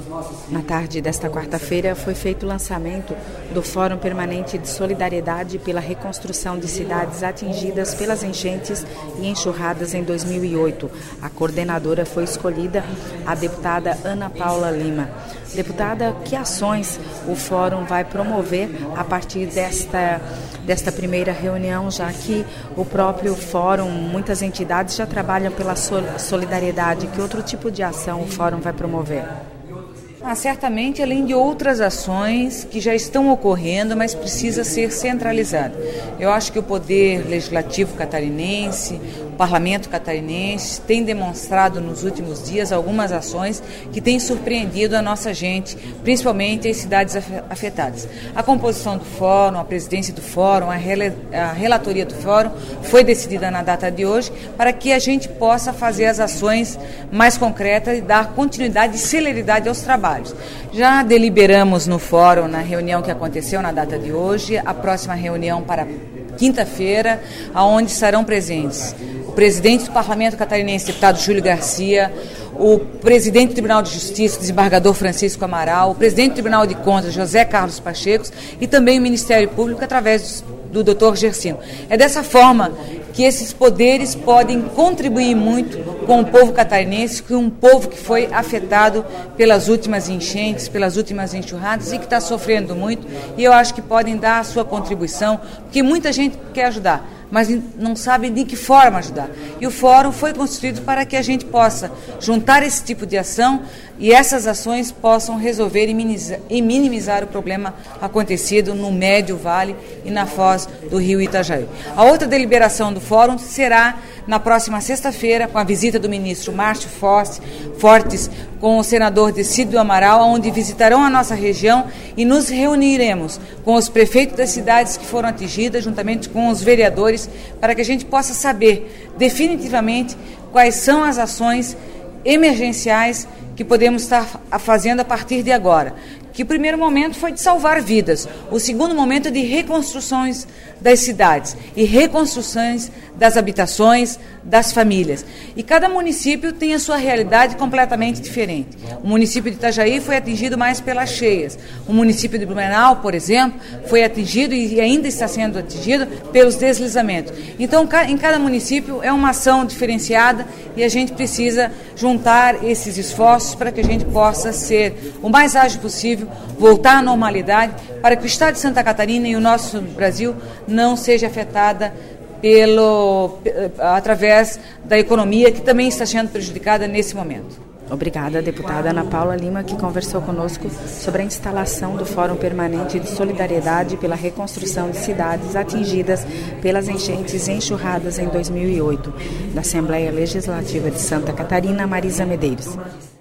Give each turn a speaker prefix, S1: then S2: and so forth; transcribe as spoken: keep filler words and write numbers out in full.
S1: Na tarde desta quarta-feira foi feito o lançamento do Fórum Permanente de Solidariedade pela Reconstrução de Cidades Atingidas pelas Enchentes e Enxurradas em dois mil e oito. A coordenadora foi escolhida a deputada Ana Paula Lima. Deputada, que ações o Fórum vai promover a partir desta, desta primeira reunião, já que o próprio Fórum, muitas entidades já trabalham pela solidariedade? Que outro tipo de ação o Fórum vai promover?
S2: Ah, certamente, além de outras ações que já estão ocorrendo, mas precisa ser centralizada. Eu acho que o Poder Legislativo catarinense, o Parlamento catarinense, tem demonstrado nos últimos dias algumas ações que têm surpreendido a nossa gente, principalmente as cidades afetadas. A composição do Fórum, a presidência do Fórum, a, rel- a relatoria do Fórum foi decidida na data de hoje para que a gente possa fazer as ações mais concretas e dar continuidade e celeridade aos trabalhos. Já deliberamos no Fórum, na reunião que aconteceu na data de hoje, a próxima reunião para quinta-feira, onde estarão presentes o presidente do Parlamento Catarinense, deputado Júlio Garcia, o presidente do Tribunal de Justiça, desembargador Francisco Amaral, o presidente do Tribunal de Contas, José Carlos Pacheco, e também o Ministério Público, através do doutor Gersino. É dessa forma que esses poderes podem contribuir muito com o povo catarinense, que é um povo que foi afetado pelas últimas enchentes, pelas últimas enxurradas e que está sofrendo muito, e eu acho que podem dar a sua contribuição, porque muita gente quer ajudar, mas não sabe de que forma ajudar. E o Fórum foi constituído para que a gente possa juntar esse tipo de ação e essas ações possam resolver e minimizar, e minimizar o problema acontecido no Médio Vale e na foz do rio Itajaí. A outra deliberação do Fórum será na próxima sexta-feira, com a visita do ministro Márcio Fortes, com o senador Decídio Amaral, onde visitarão a nossa região e nos reuniremos com os prefeitos das cidades que foram atingidas, juntamente com os vereadores, para que a gente possa saber definitivamente quais são as ações emergenciais que podemos estar fazendo a partir de agora. Que o primeiro momento foi de salvar vidas, o segundo momento é de reconstruções das cidades e reconstruções das habitações, das famílias. E cada município tem a sua realidade completamente diferente. O município de Itajaí foi atingido mais pelas cheias. O município de Blumenau, por exemplo, foi atingido e ainda está sendo atingido pelos deslizamentos. Então, em cada município é uma ação diferenciada e a gente precisa juntar esses esforços para que a gente possa ser o mais ágil possível, voltar à normalidade, para que o estado de Santa Catarina e o nosso Brasil não seja afetada pelo, através da economia, que também está sendo prejudicada nesse momento.
S1: Obrigada, deputada Ana Paula Lima, que conversou conosco sobre a instalação do Fórum Permanente de Solidariedade pela Reconstrução de Cidades Atingidas pelas Enchentes e Enxurradas em dois mil e oito, da Assembleia Legislativa de Santa Catarina, Marisa Medeiros.